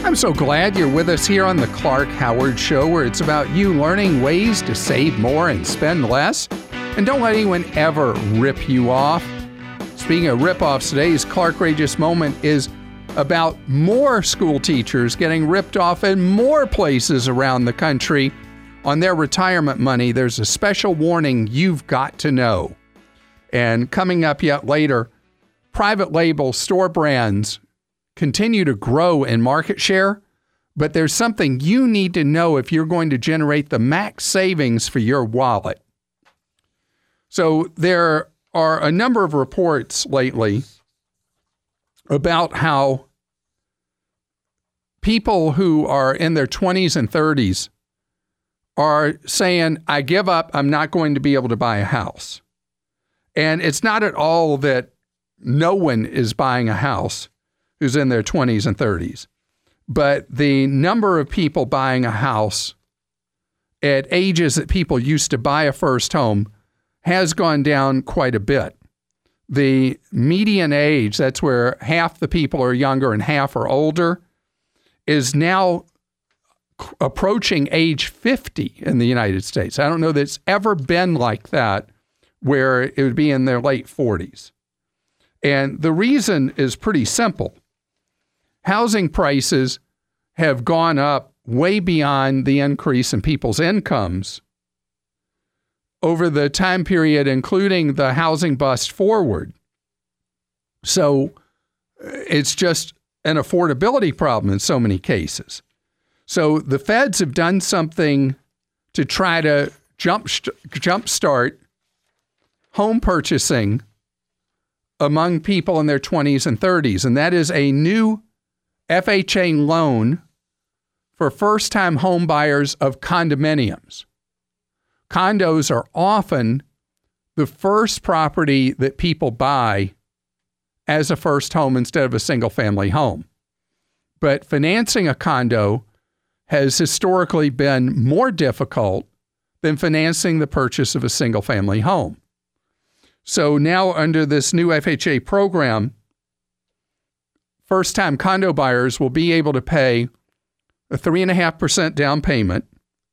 I'm so glad you're with us here on the Clark Howard Show, where it's about you learning ways to save more and spend less. And don't let anyone ever rip you off. Speaking of rip-offs, today's Clarkrageous Moment is about more school teachers getting ripped off in more places around the country on their retirement money. There's a special warning you've got to know. And coming up yet later, private label store brands continue to grow in market share, but there's something you need to know if you're going to generate the max savings for your wallet. So there are a number of reports lately about how people who are in their 20s and 30s are saying, I give up, I'm not going to be able to buy a house. And it's not at all that no one is buying a house who's in their 20s and 30s. But the number of people buying a house at ages that people used to buy a first home has gone down quite a bit. The median age, that's where half the people are younger and half are older, is now approaching age 50 in the United States. I don't know that it's ever been like that, where it would be in their late 40s. And the reason is pretty simple. Housing prices have gone up way beyond the increase in people's incomes over the time period, including the housing bust forward. So it's just an affordability problem in so many cases. So the feds have done something to try to jumpstart home purchasing among people in their 20s and 30s, and that is a new FHA loan for first-time home buyers of condominiums. Condos are often the first property that people buy as a first home instead of a single-family home. But financing a condo has historically been more difficult than financing the purchase of a single-family home. So now under this new FHA program, first-time condo buyers will be able to pay a 3.5% down payment.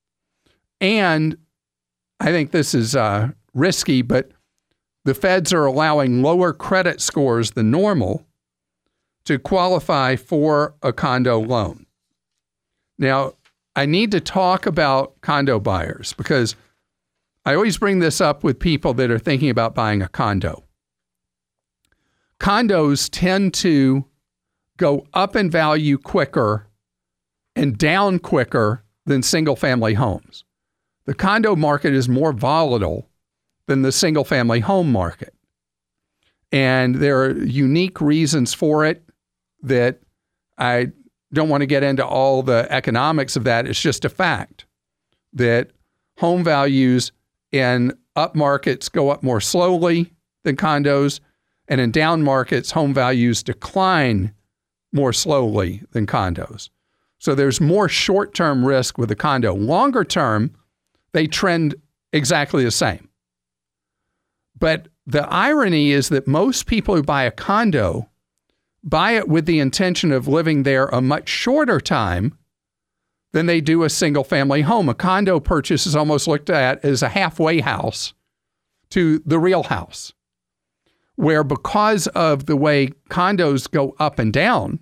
And I think this is risky, but the feds are allowing lower credit scores than normal to qualify for a condo loan. Now, I need to talk about condo buyers because I always bring this up with people that are thinking about buying a condo. Condos tend to go up in value quicker and down quicker than single-family homes. The condo market is more volatile than the single-family home market. And there are unique reasons for it that I don't want to get into all the economics of that. It's just a fact that home values in up markets go up more slowly than condos, and in down markets, home values decline more slowly than condos. So there's more short-term risk with a condo. Longer term, they trend exactly the same. But the irony is that most people who buy a condo buy it with the intention of living there a much shorter time than they do a single-family home. A condo purchase is almost looked at as a halfway house to the real house, where because of the way condos go up and down,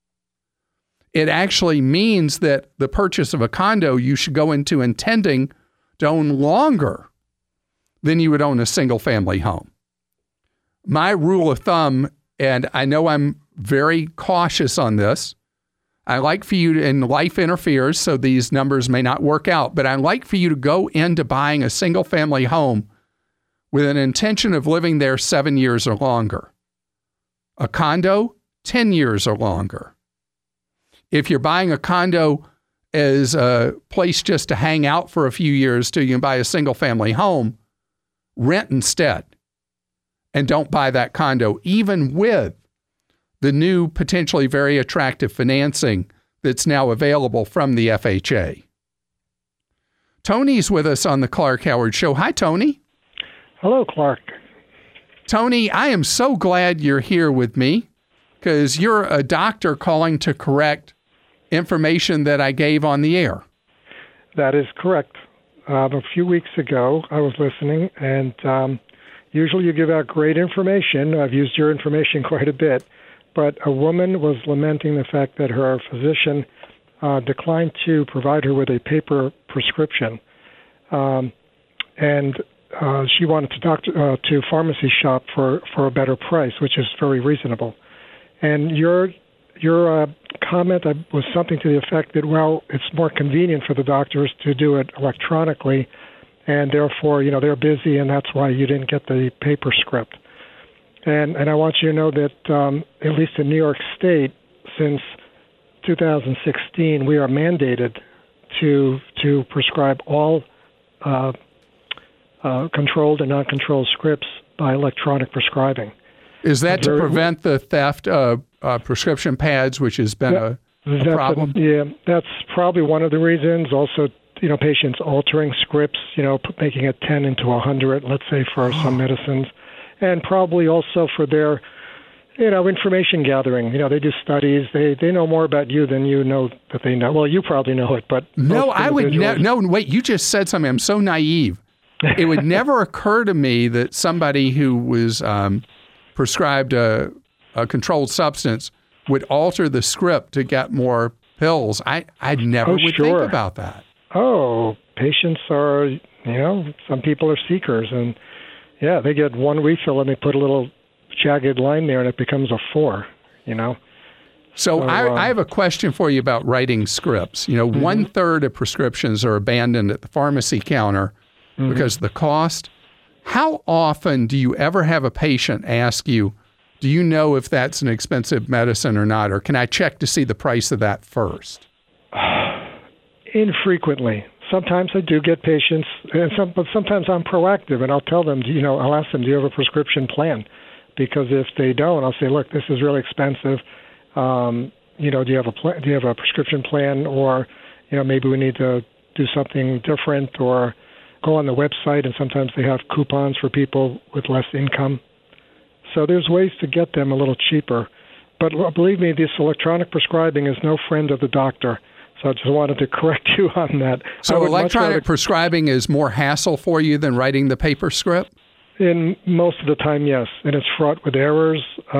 it actually means that the purchase of a condo you should go into intending to own longer than you would own a single-family home. My rule of thumb, and I know I'm very cautious on this, I like for you to, and life interferes, so these numbers may not work out, but I like for you to go into buying a single-family home with an intention of living there 7 years or longer. A condo, 10 years or longer. If you're buying a condo as a place just to hang out for a few years till you can buy a single-family home, rent instead. And don't buy that condo, even with the new potentially very attractive financing that's now available from the FHA. Tony's with us on the Clark Howard Show. Hi, Tony. Hello, Clark. Tony, I am so glad you're here with me because you're a doctor calling to correct information that I gave on the air. That is correct. A few weeks ago, I was listening, and usually you give out great information. I've used your information quite a bit. But a woman was lamenting the fact that her physician declined to provide her with a paper prescription. And she wanted to pharmacy shop for a better price, which is very reasonable. And your comment was something to the effect that, well, it's more convenient for the doctors to do it electronically, and therefore, they're busy, and that's why you didn't get the paper script. And I want you to know that at least in New York State, since 2016, we are mandated to prescribe all controlled and non-controlled scripts by electronic prescribing. Is that to prevent the theft of prescription pads, which has been a problem? That's probably one of the reasons. Also, patients altering scripts, making it 10 into 100, let's say, for some medicines. And probably also for their, information gathering. They do studies. They know more about you than you know that they know. Well, you probably know it, but no, I would no. Wait, you just said something. I'm so naive. It would never occur to me that somebody who was prescribed a controlled substance would alter the script to get more pills. I never would think about that. Oh, patients are, some people are seekers, and yeah, they get one refill and they put a little jagged line there and it becomes a 4, So I have a question for you about writing scripts. 1/3 of prescriptions are abandoned at the pharmacy counter because of the cost. How often do you ever have a patient ask you, do you know if that's an expensive medicine or not, or can I check to see the price of that first? Infrequently. Sometimes I do get patients, but sometimes I'm proactive, and I'll tell them, I'll ask them, do you have a prescription plan? Because if they don't, I'll say, look, this is really expensive. Do you have a prescription plan, or maybe we need to do something different, or go on the website, and sometimes they have coupons for people with less income. So there's ways to get them a little cheaper. But believe me, this electronic prescribing is no friend of the doctor. So I just wanted to correct you on that. So electronic prescribing is more hassle for you than writing the paper script? In most of the time, yes. And it's fraught with errors.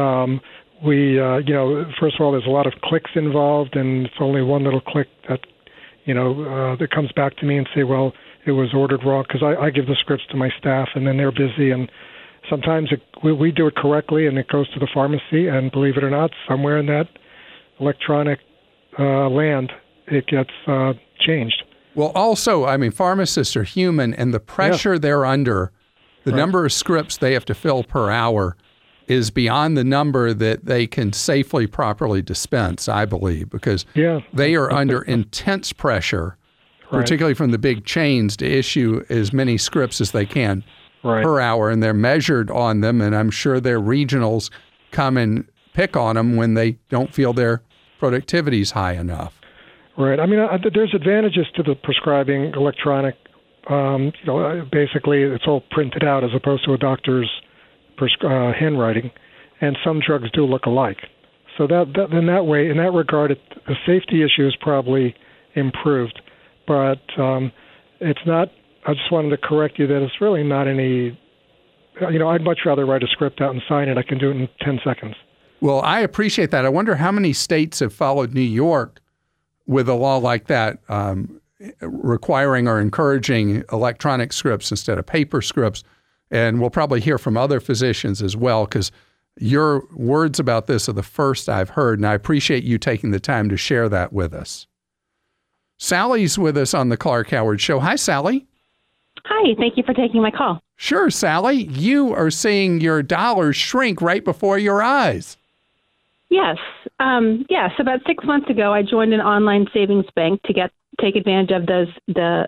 First of all, there's a lot of clicks involved, and it's only one little click that, that comes back to me and say, well, it was ordered wrong, because I give the scripts to my staff, and then they're busy. And sometimes we do it correctly, and it goes to the pharmacy, and believe it or not, somewhere in that electronic land, it gets changed. Well, also, pharmacists are human, and the pressure they're under, the number of scripts they have to fill per hour is beyond the number that they can safely, properly dispense, I believe, because they are under intense pressure, particularly from the big chains, to issue as many scripts as they can per hour, and they're measured on them, and I'm sure their regionals come and pick on them when they don't feel their productivity is high enough. Right. There's advantages to the prescribing electronic. Basically, it's all printed out as opposed to a doctor's handwriting, and some drugs do look alike. So that in that way, in that regard, the safety issue is probably improved, but it's not. I just wanted to correct you that it's really not any. I'd much rather write a script out and sign it. I can do it in 10 seconds. Well, I appreciate that. I wonder how many states have followed New York with a law like that, requiring or encouraging electronic scripts instead of paper scripts. And we'll probably hear from other physicians as well, because your words about this are the first I've heard, and I appreciate you taking the time to share that with us. Sally's with us on the Clark Howard Show. Hi, Sally. Hi, thank you for taking my call. Sure, Sally. You are seeing your dollars shrink right before your eyes. Yes. About 6 months ago, I joined an online savings bank to take advantage of the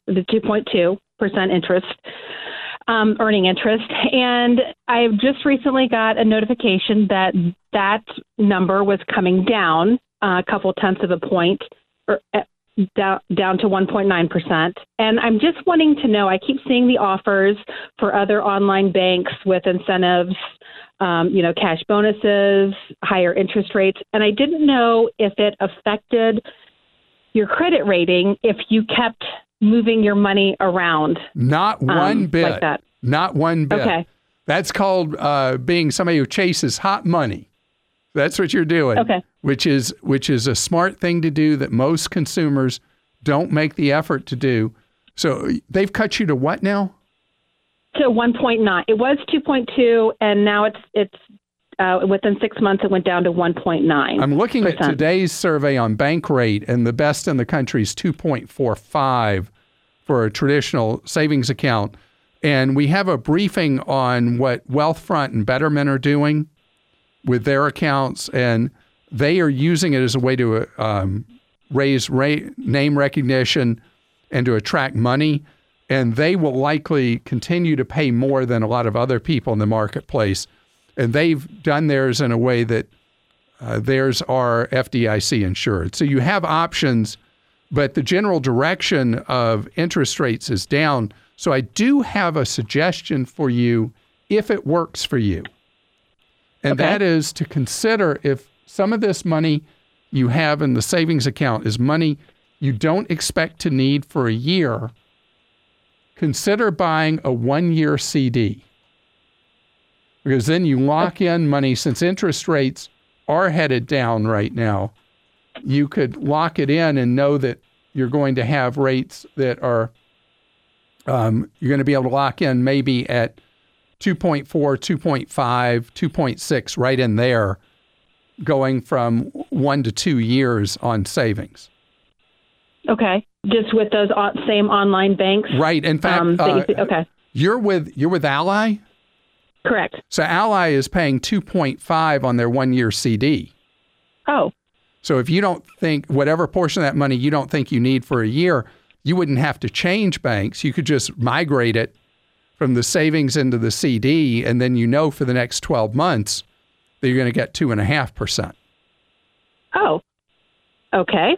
2.2% interest, earning interest. And I've just recently got a notification that number was coming down a couple tenths of a point, or down to 1.9%. And I'm just wanting to know, I keep seeing the offers for other online banks with incentives cash bonuses, higher interest rates. And I didn't know if it affected your credit rating if you kept moving your money around. Not one bit. Like that. Not one bit. Okay. That's called being somebody who chases hot money. That's what you're doing. Okay. Which is a smart thing to do that most consumers don't make the effort to do. So they've cut you to what now? To 1.9. It was 2.2, and now it's within 6 months it went down to 1.9. I'm looking at today's survey on Bankrate, and the best in the country is 2.45 for a traditional savings account. And we have a briefing on what Wealthfront and Betterment are doing with their accounts, and they are using it as a way to raise name recognition and to attract money. And they will likely continue to pay more than a lot of other people in the marketplace. And they've done theirs in a way that theirs are FDIC insured. So you have options, but the general direction of interest rates is down. So I do have a suggestion for you if it works for you. And that is to consider if some of this money you have in the savings account is money you don't expect to need for a year, consider buying a 1-year CD. Because then you lock in money. Since interest rates are headed down right now, you could lock it in and know that you're going to have rates that are, you're going to be able to lock in maybe at 2.4, 2.5, 2.6, right in there, going from 1 to 2 years on savings. Okay. Just with those same online banks? Right. In fact, okay. You're with Ally? Correct. So Ally is paying 2.5 on their 1-year CD. Oh. So if you don't think whatever portion of that money you don't think you need for a year, you wouldn't have to change banks. You could just migrate it from the savings into the CD, and then for the next 12 months that you're going to get 2.5%. Oh. Okay.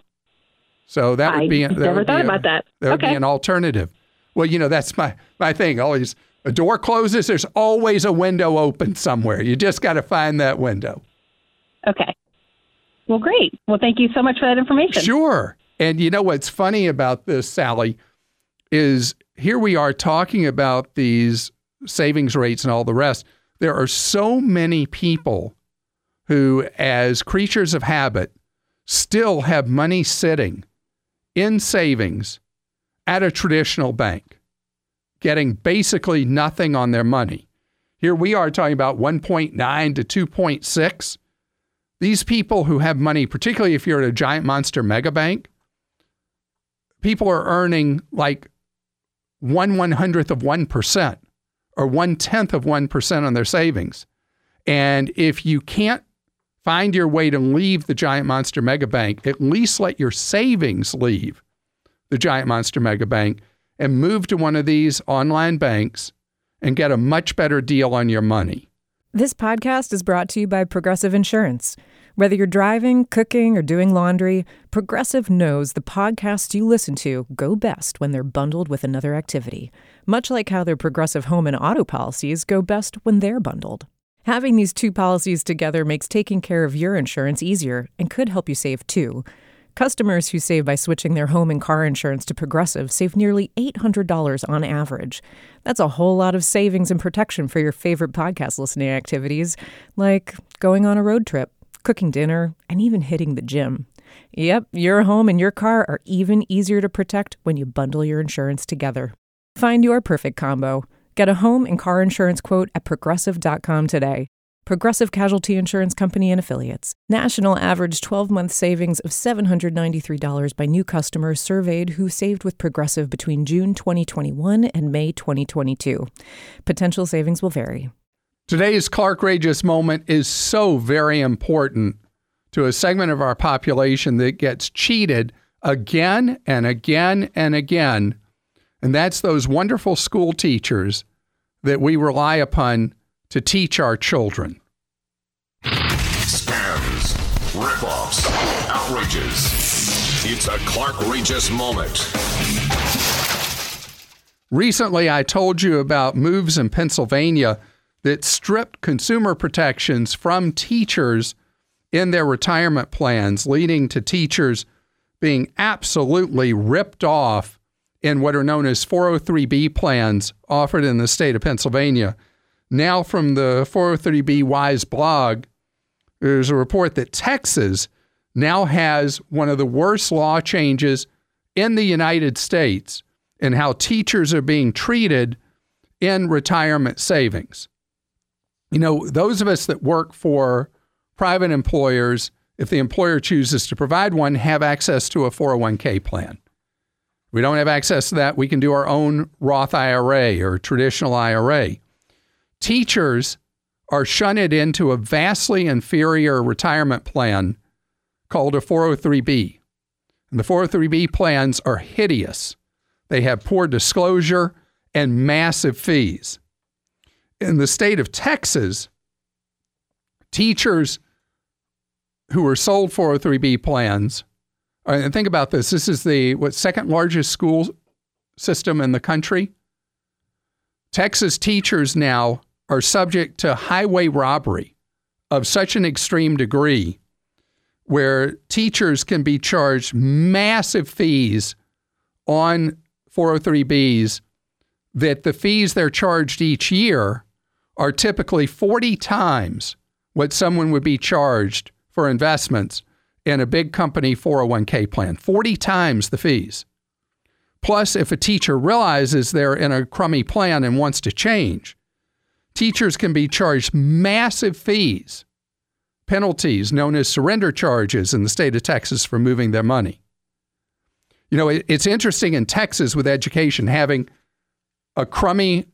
So that would be never thought about that. That would be an alternative. Well, that's my thing. Always a door closes, there's always a window open somewhere. You just got to find that window. Okay. Well, great. Well, thank you so much for that information. Sure. And what's funny about this, Sally, is here we are talking about these savings rates and all the rest. There are so many people who, as creatures of habit, still have money sitting in savings at a traditional bank, getting basically nothing on their money. Here we are talking about 1.9 to 2.6. These people who have money, particularly if you're at a giant monster mega bank, people are earning like 1/100th of 1% or 1/10 of 1% on their savings. And if you can't find your way to leave the giant monster mega bank, at least let your savings leave the giant monster mega bank and move to one of these online banks and get a much better deal on your money. This podcast is brought to you by Progressive Insurance. Whether you're driving, cooking, or doing laundry, Progressive knows the podcasts you listen to go best when they're bundled with another activity, much like how their Progressive home and auto policies go best when they're bundled. Having these two policies together makes taking care of your insurance easier and could help you save too. Customers who save by switching their home and car insurance to Progressive save nearly $800 on average. That's a whole lot of savings and protection for your favorite podcast listening activities, like going on a road trip, cooking dinner, and even hitting the gym. Yep, your home and your car are even easier to protect when you bundle your insurance together. Find your perfect combo. Get a home and car insurance quote at Progressive.com today. Progressive Casualty Insurance Company and Affiliates. National average 12-month savings of $793 by new customers surveyed who saved with Progressive between June 2021 and May 2022. Potential savings will vary. Today's Clark-Rageous moment is so very important to a segment of our population that gets cheated again and again and again. And that's those wonderful school teachers that we rely upon to teach our children. Scams, ripoffs, outrages. It's a Clark-Rageous moment. Recently, I told you about moves in Pennsylvania that stripped consumer protections from teachers in their retirement plans, leading to teachers being absolutely ripped off in what are known as 403B plans offered in the state of Pennsylvania. Now from the 403B Wise blog, there's a report that Texas now has one of the worst law changes in the United States in how teachers are being treated in retirement savings. You know, those of us that work for private employers, if the employer chooses to provide one, have access to a 401k plan. We don't have access to that. We can do our own Roth IRA or traditional IRA. Teachers are shunted into a vastly inferior retirement plan called a 403B. And the 403B plans are hideous. They have poor disclosure and massive fees. In the state of Texas, teachers who are sold 403B plans, and think about this, this is the second largest school system in the country. Texas teachers now are subject to highway robbery of such an extreme degree where teachers can be charged massive fees on 403Bs, that the fees they're charged each year are typically 40 times what someone would be charged for investments in a big company 401k plan. 40 times the fees. Plus, if a teacher realizes they're in a crummy plan and wants to change, teachers can be charged massive fees, penalties known as surrender charges in the state of Texas for moving their money. You know, it's interesting in Texas with education, having a crummy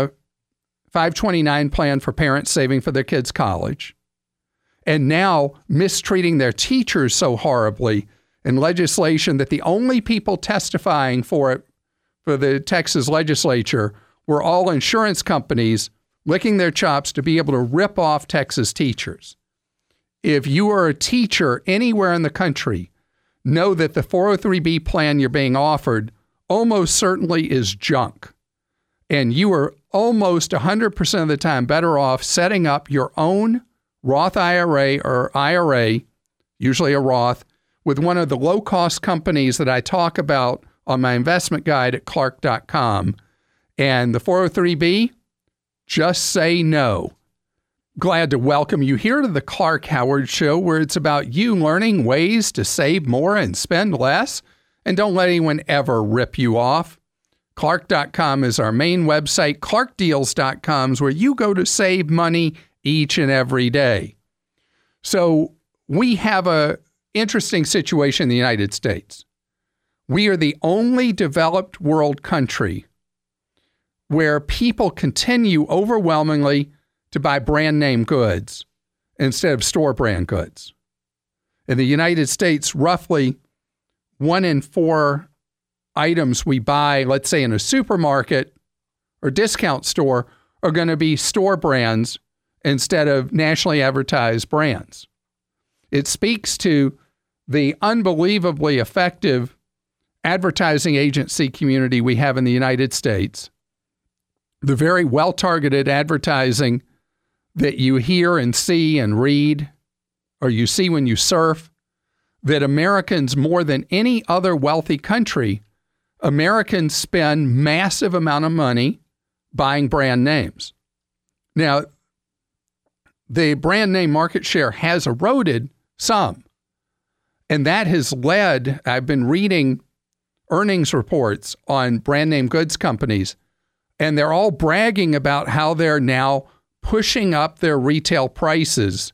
529 plan for parents saving for their kids' college, and now mistreating their teachers so horribly in legislation that the only people testifying for it for the Texas legislature were all insurance companies licking their chops to be able to rip off Texas teachers. If you are a teacher anywhere in the country, know that the 403B plan you're being offered almost certainly is junk. And you are almost 100% of the time better off setting up your own Roth IRA or IRA, usually a Roth, with one of the low-cost companies that I talk about on my investment guide at Clark.com. And the 403B, just say no. Glad to welcome you here to the Clark Howard Show, where it's about you learning ways to save more and spend less. And don't let anyone ever rip you off. Clark.com is our main website. ClarkDeals.com is where you go to save money each and every day. So we have a interesting situation in the United States. We are the only developed world country where people continue overwhelmingly to buy brand name goods instead of store brand goods. In the United States, roughly 1 in 4 items we buy, let's say in a supermarket or discount store, are going to be store brands instead of nationally advertised brands. It speaks to the unbelievably effective advertising agency community we have in the United States, the very well-targeted advertising that you hear and see and read, or you see when you surf, that Americans, more than any other wealthy country, Americans spend massive amount of money buying brand names. Now, the brand name market share has eroded some, and that has led, I've been reading earnings reports on brand name goods companies, and they're all bragging about how they're now pushing up their retail prices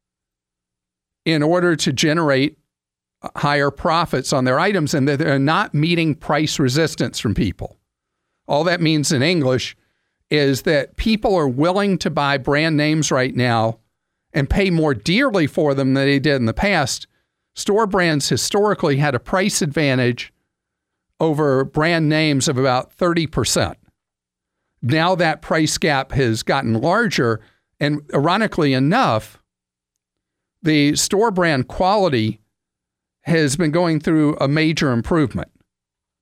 in order to generate higher profits on their items, and that they're not meeting price resistance from people. All that means in English is that people are willing to buy brand names right now and pay more dearly for them than they did in the past. Store brands historically had a price advantage over brand names of about 30%. Now that price gap has gotten larger, and ironically enough, the store brand quality has been going through a major improvement.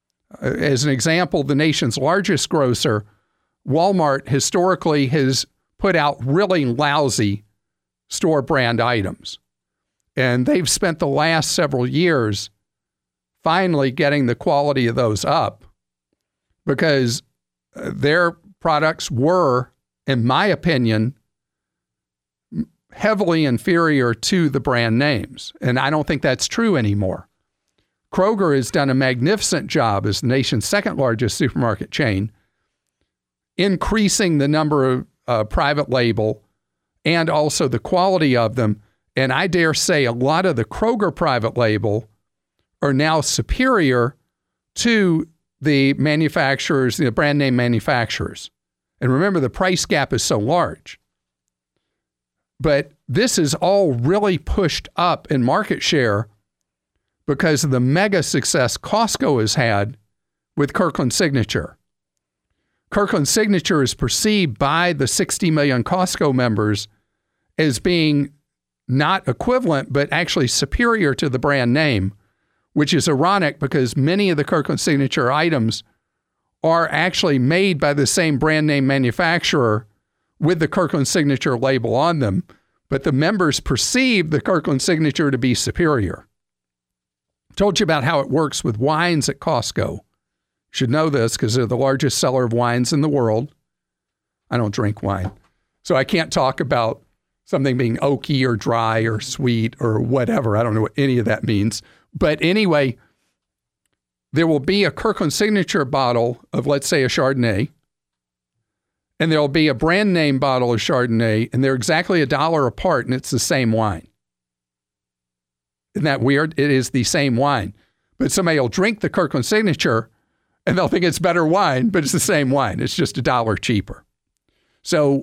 As an example, the nation's largest grocer, Walmart, historically has put out really lousy store brand items. And they've spent the last several years finally getting the quality of those up because their products were, in my opinion, heavily inferior to the brand names. And I don't think that's true anymore. Kroger has done a magnificent job as the nation's second largest supermarket chain, increasing the number of private label and also the quality of them. And I dare say a lot of the Kroger private label are now superior to the manufacturers, the brand name manufacturers. And remember, the price gap is so large. But this is all really pushed up in market share because of the mega success Costco has had with Kirkland Signature. Kirkland Signature is perceived by the 60 million Costco members as being not equivalent, but actually superior to the brand name, which is ironic because many of the Kirkland Signature items are actually made by the same brand name manufacturer with the Kirkland Signature label on them, but the members perceive the Kirkland Signature to be superior. I told you about how it works with wines at Costco. You should know this because they're the largest seller of wines in the world. I don't drink wine, so I can't talk about something being oaky or dry or sweet or whatever. I don't know what any of that means. But anyway, there will be a Kirkland Signature bottle of, let's say, a Chardonnay, and there'll be a brand name bottle of Chardonnay, and they're exactly $1 apart, and it's the same wine. Isn't that weird? It is the same wine. But somebody will drink the Kirkland Signature, and they'll think it's better wine, but it's the same wine. It's just $1 cheaper. So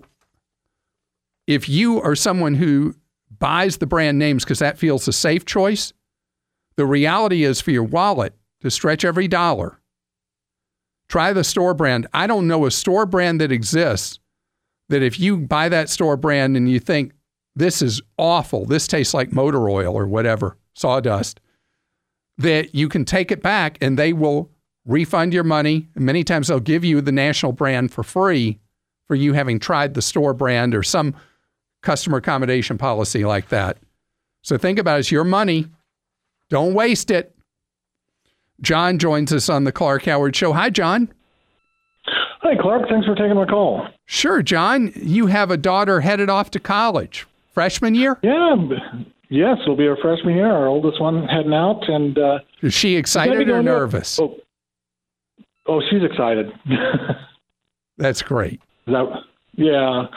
if you are someone who buys the brand names because that feels a safe choice, the reality is for your wallet to stretch every dollar, try the store brand. I don't know a store brand that exists that if you buy that store brand and you think, this is awful, this tastes like motor oil or whatever, sawdust, that you can take it back and they will refund your money. And many times they'll give you the national brand for free for you having tried the store brand or some customer accommodation policy like that. So think about it. It's your money. Don't waste it. John joins us on the Clark Howard Show. Hi, John. Hi, Clark. Thanks for taking my call. Sure, John. You have a daughter headed off to college. Freshman year? Yeah. Yes, it'll be her freshman year. Our oldest one heading out. And is she excited or nervous? Oh, she's excited. That's great. Yeah.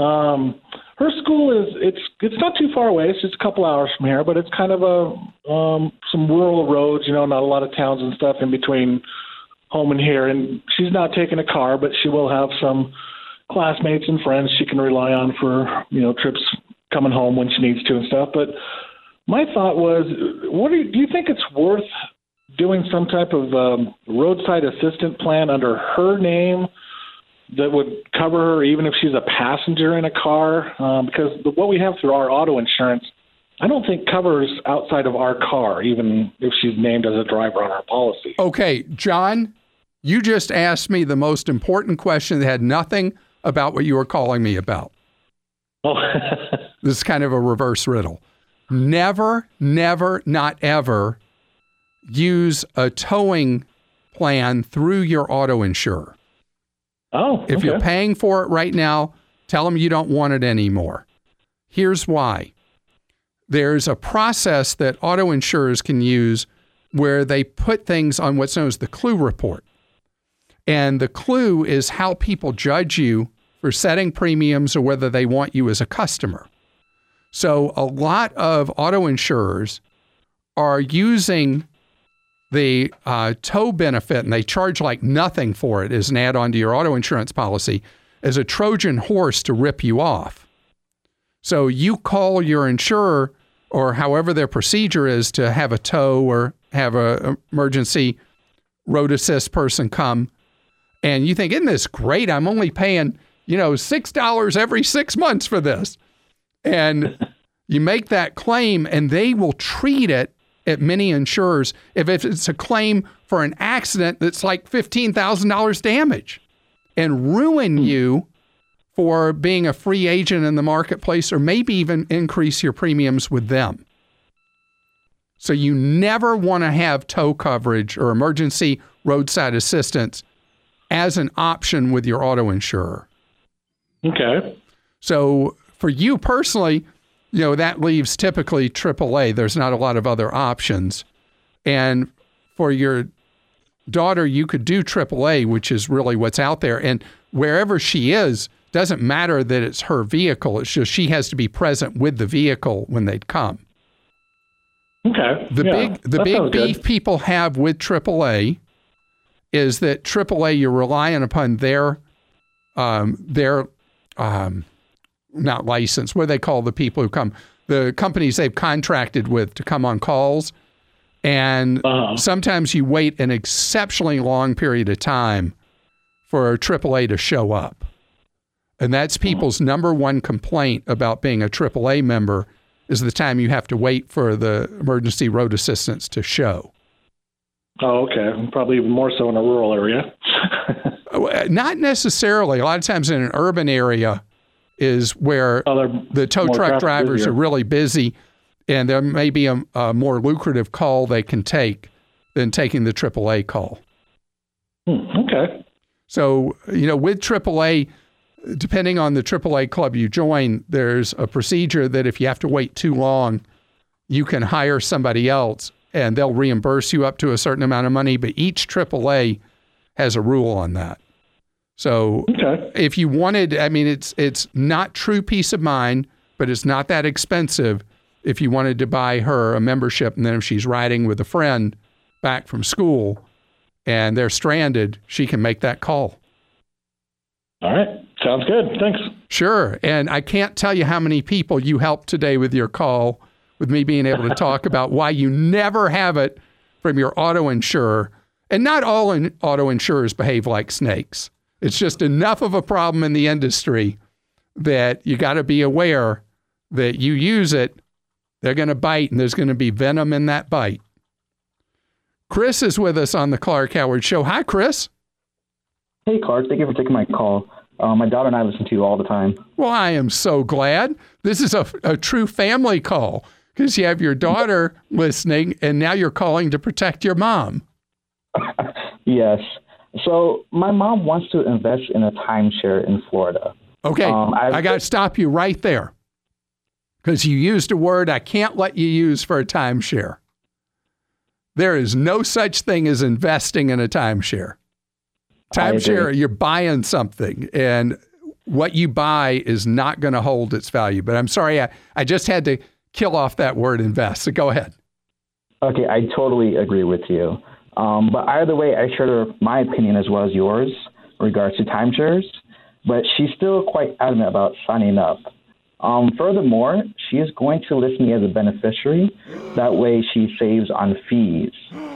Her school it's not too far away. It's just a couple hours from here, but it's kind of some rural roads, not a lot of towns and stuff in between home and here. And she's not taking a car, but she will have some classmates and friends she can rely on for, trips coming home when she needs to and stuff. But my thought was, do you think it's worth doing some type of roadside assistant plan under her name that would cover her even if she's a passenger in a car? Because what we have through our auto insurance, I don't think covers outside of our car, even if she's named as a driver on our policy. Okay, John, you just asked me the most important question that had nothing about what you were calling me about. Oh. This is kind of a reverse riddle. Never, not ever use a towing plan through your auto insurer. Oh, if you're paying for it right now, tell them you don't want it anymore. Here's why. There's a process that auto insurers can use where they put things on what's known as the clue report. And the clue is how people judge you for setting premiums or whether they want you as a customer. So a lot of auto insurers are using the tow benefit, and they charge like nothing for it as an add-on to your auto insurance policy, as a Trojan horse to rip you off. So you call your insurer, or however their procedure is, to have a tow or have an emergency road assist person come, and you think, isn't this great? I'm only paying, $6 every 6 months for this. And you make that claim, and they will treat it at many insurers if it's a claim for an accident that's like $15,000 damage and ruin you for being a free agent in the marketplace, or maybe even increase your premiums with them. So you never want to have tow coverage or emergency roadside assistance as an option with your auto insurer. Okay. So for you personally, that leaves typically AAA. There's not a lot of other options. And for your daughter, you could do AAA, which is really what's out there. And wherever she is, doesn't matter that it's her vehicle. It's just she has to be present with the vehicle when they'd come. Okay. The big beef people have with AAA is that AAA, you're relying upon their not license, what do they call the people who come, the companies they've contracted with to come on calls. And sometimes you wait an exceptionally long period of time for AAA to show up. And that's people's number one complaint about being a AAA member is the time you have to wait for the emergency road assistance to show. Oh, okay. Probably even more so in a rural area. Not necessarily. A lot of times in an urban area is where the tow truck drivers are really busy, and there may be a more lucrative call they can take than taking the AAA call. Okay. So, with AAA, depending on the AAA club you join, there's a procedure that if you have to wait too long, you can hire somebody else and they'll reimburse you up to a certain amount of money. But each AAA has a rule on that. So if you wanted, it's not true peace of mind, but it's not that expensive if you wanted to buy her a membership. And then if she's riding with a friend back from school and they're stranded, she can make that call. All right. Sounds good. Thanks. Sure. And I can't tell you how many people you helped today with your call, with me being able to talk about why you never have it from your auto insurer. And not all auto insurers behave like snakes. It's just enough of a problem in the industry that you got to be aware that you use it, they're going to bite, and there's going to be venom in that bite. Chris is with us on the Clark Howard Show. Hi, Chris. Hey, Clark. Thank you for taking my call. My daughter and I listen to you all the time. Well, I am so glad. This is a true family call because you have your daughter listening, and now you're calling to protect your mom. Yes. So my mom wants to invest in a timeshare in Florida. Okay. I got to stop you right there because you used a word I can't let you use for a timeshare. There is no such thing as investing in a timeshare. Timeshare, you're buying something, and what you buy is not going to hold its value. But I'm sorry, I just had to kill off that word invest. So go ahead. Okay, I totally agree with you. But either way, I share my opinion as well as yours in regards to timeshares, but she's still quite adamant about signing up. Furthermore, she is going to list me as a beneficiary. That way she saves on fees.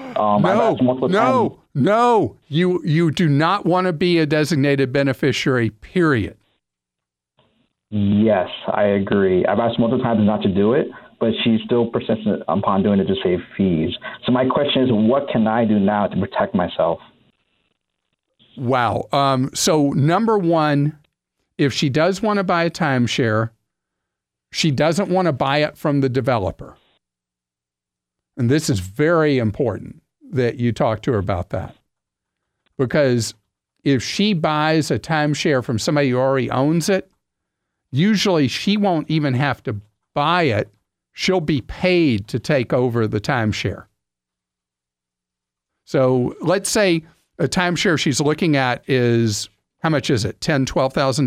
No, you do not want to be a designated beneficiary, period. Yes, I agree. I've asked multiple times not to do it, but she's still persistent upon doing it to save fees. So my question is, what can I do now to protect myself? Wow. So number one, if she does want to buy a timeshare, she doesn't want to buy it from the developer. And this is very important that you talk to her about that. Because if she buys a timeshare from somebody who already owns it, usually she won't even have to buy it. She'll be paid to take over the timeshare. So let's say a timeshare she's looking at is, how much is it? $10,000,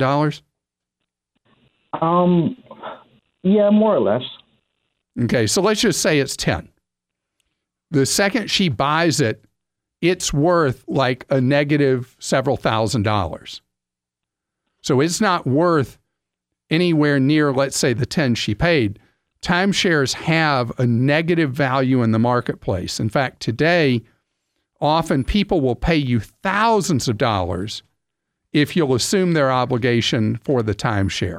$12,000? Yeah, more or less. Okay, so let's just say it's 10. The second she buys it, it's worth like a negative several $1,000s. So it's not worth anywhere near, let's say, the 10 she paid. Timeshares have a negative value in the marketplace. In fact, today, often people will pay you thousands of dollars if you'll assume their obligation for the timeshare.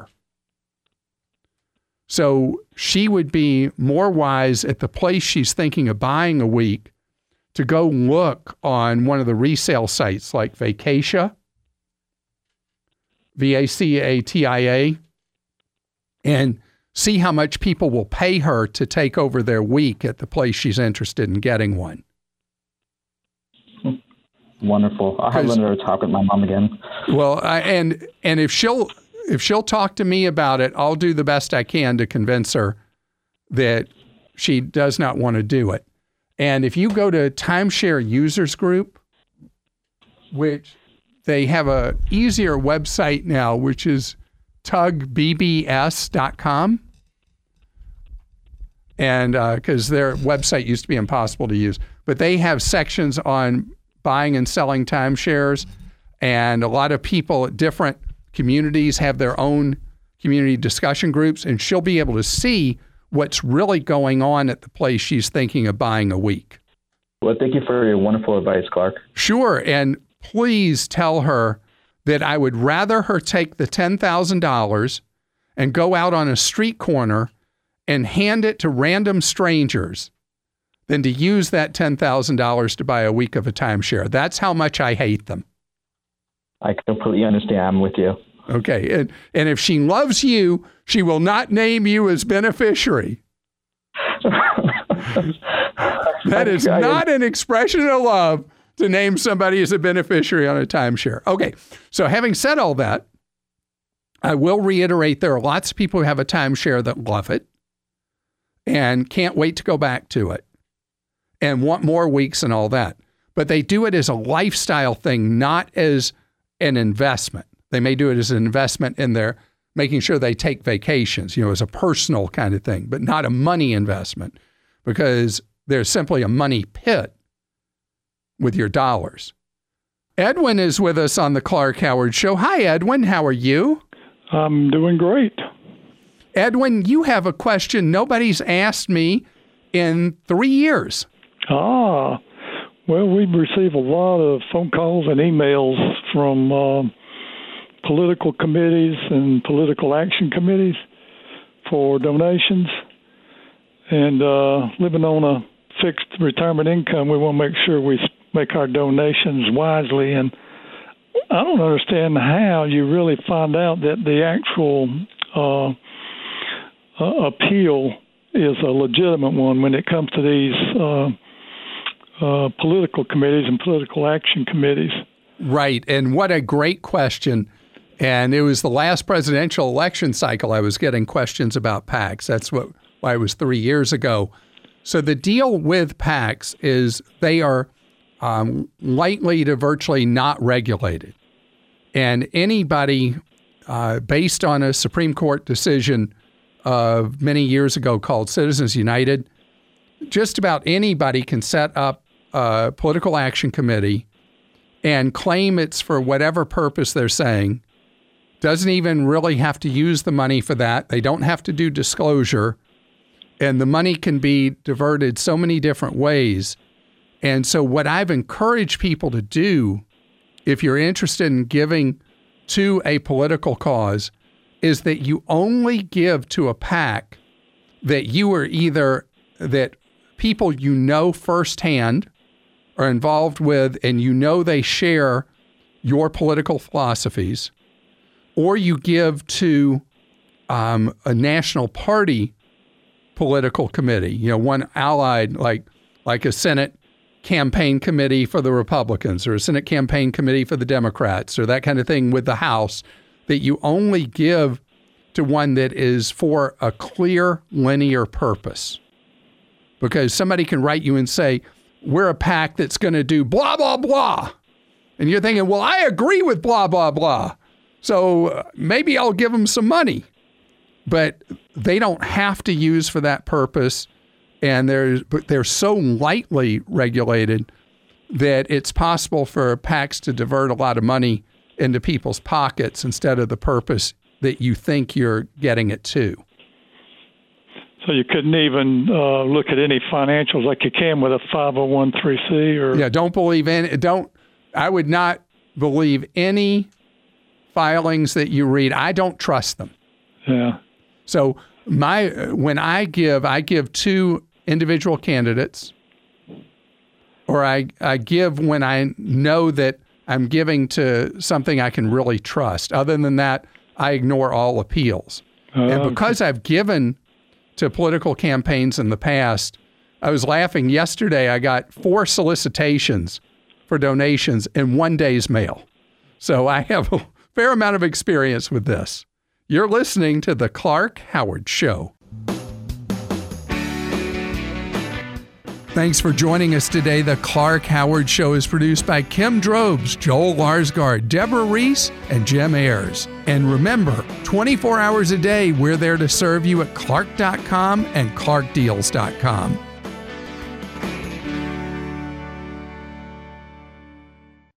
So she would be more wise at the place she's thinking of buying a week to go look on one of the resale sites like Vacatia, VACATIA, and see how much people will pay her to take over their week at the place she's interested in getting one. Wonderful. I'll have another talk with my mom again. Well, and if she'll talk to me about it, I'll do the best I can to convince her that she does not want to do it. And if you go to Timeshare Users Group, which they have a easier website now, which is tugbbs.com. And because their website used to be impossible to use, but they have sections on buying and selling timeshares, and a lot of people at different communities have their own community discussion groups, and she'll be able to see what's really going on at the place she's thinking of buying a week. Well, thank you for your wonderful advice, Clark. Sure, and please tell her that I would rather her take the $10,000 and go out on a street corner and hand it to random strangers than to use that $10,000 to buy a week of a timeshare. That's how much I hate them. I completely understand. I'm with you. Okay. And if she loves you, she will not name you as beneficiary. That is not an expression of love to name somebody as a beneficiary on a timeshare. Okay. So having said all that, I will reiterate there are lots of people who have a timeshare that love it and can't wait to go back to it and want more weeks and all that. But they do it as a lifestyle thing, not as an investment. They may do it as an investment in their making sure they take vacations, as a personal kind of thing, but not a money investment, because there's simply a money pit with your dollars. Edwin is with us on the Clark Howard Show. Hi, Edwin. How are you? I'm doing great. Edwin, you have a question nobody's asked me in 3 years. Well, we receive a lot of phone calls and emails from political committees and political action committees for donations. And living on a fixed retirement income, we want to make sure we make our donations wisely. And I don't understand how you really find out that the actual appeal is a legitimate one when it comes to these political committees and political action committees. Right. And what a great question. And it was the last presidential election cycle I was getting questions about PACs. That's why it was 3 years ago. So the deal with PACs is they are likely to virtually not regulated. And anybody, based on a Supreme Court decision of many years ago called Citizens United, just about anybody can set up a political action committee and claim it's for whatever purpose they're saying. Doesn't even really have to use the money for that. They don't have to do disclosure. And the money can be diverted so many different ways. And so what I've encouraged people to do, if you're interested in giving to a political cause, is that you only give to a PAC that you are either, that people you know firsthand are involved with and they share your political philosophies, or you give to a national party political committee, one allied, like a Senate campaign committee for the Republicans or a Senate campaign committee for the Democrats or that kind of thing with the House, that you only give to one that is for a clear, linear purpose. Because somebody can write you and say, we're a PAC that's going to do blah, blah, blah. And you're thinking, well, I agree with blah, blah, blah. So maybe I'll give them some money. But they don't have to use for that purpose. And they're so lightly regulated that it's possible for PACs to divert a lot of money into people's pockets instead of the purpose that you think you're getting it to. So you couldn't even look at any financials like you can with a 501(c)(3) or... Yeah, I would not believe any filings that you read. I don't trust them. Yeah. So when I give to individual candidates, or I give when I know that I'm giving to something I can really trust. Other than that, I ignore all appeals. And because I've given to political campaigns in the past, I was laughing yesterday. I got 4 solicitations for donations in one day's mail. So I have a fair amount of experience with this. You're listening to The Clark Howard Show. Thanks for joining us today. The Clark Howard Show is produced by Kim Drobes, Joel Larsgaard, Deborah Reese, and Jim Ayers. And remember, 24 hours a day, we're there to serve you at Clark.com and ClarkDeals.com.